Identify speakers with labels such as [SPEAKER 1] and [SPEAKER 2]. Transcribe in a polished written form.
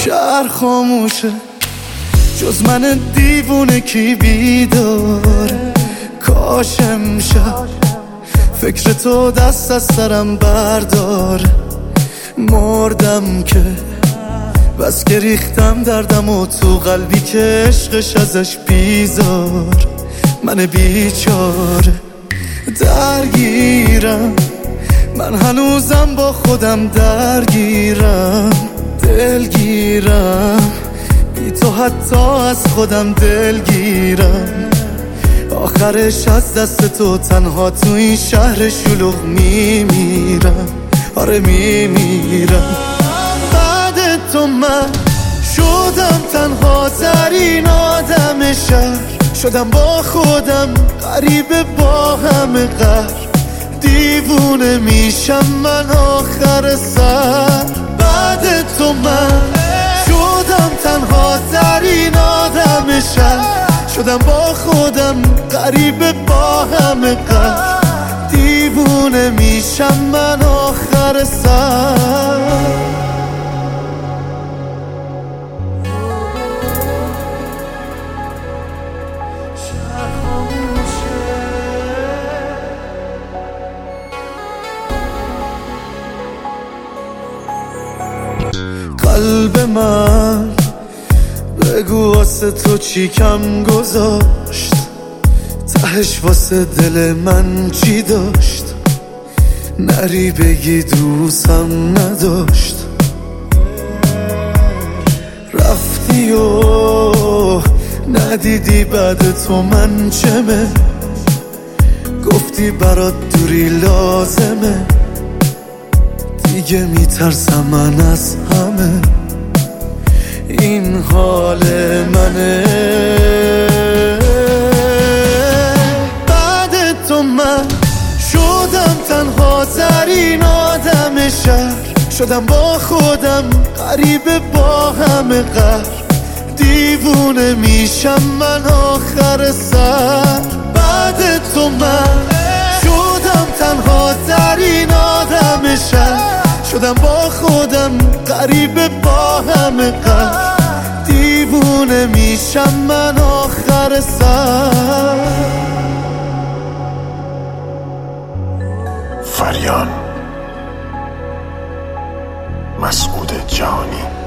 [SPEAKER 1] شهر خاموشه جز من دیوونه کی بیداره. کاش امشب فکر تو دست از سرم برداره. مردم که بس که ریختم دردم و تو قلبی که عشقش ازش بیزار. من بیچاره درگیرم، من هنوزم با خودم درگیرم. دلگیرم بی تو حتی از خودم دلگیرم. آخرش از دست تو تنها تو این شهر شلوغ میمیرم. آره میمیرم. بعد تو من شدم تنها ترین آدم شهر. شدم با خودم غریبه با همه قهر. دیوونه میشم من آخر سر. بعد تو من شدم تنها ترین آدم شهر. شدم با خودم غریبه با همه قهر. دیوونه میشم من آخر سر. قلب من بگو واسه تو چی کم گذاشت. تهش واسه دل من چی داشت. نری بگی دوستم نداشت. رفتی و ندیدی بعد تو من چمه. گفتی برات دوری لازمه. دیگه میترسم من از همه. این حال منه. بعد تو من شدم تنها ترین آدم شهر. شدم با خودم غریبه با همه قهر. دیوونه میشم من آخر سر. بعد تو من شدم تنها ترین آدم شهر. شدم با خودم غریبه با همه قهر. دیوونه میشم من آخر سر.
[SPEAKER 2] فریان مسعود جهانی.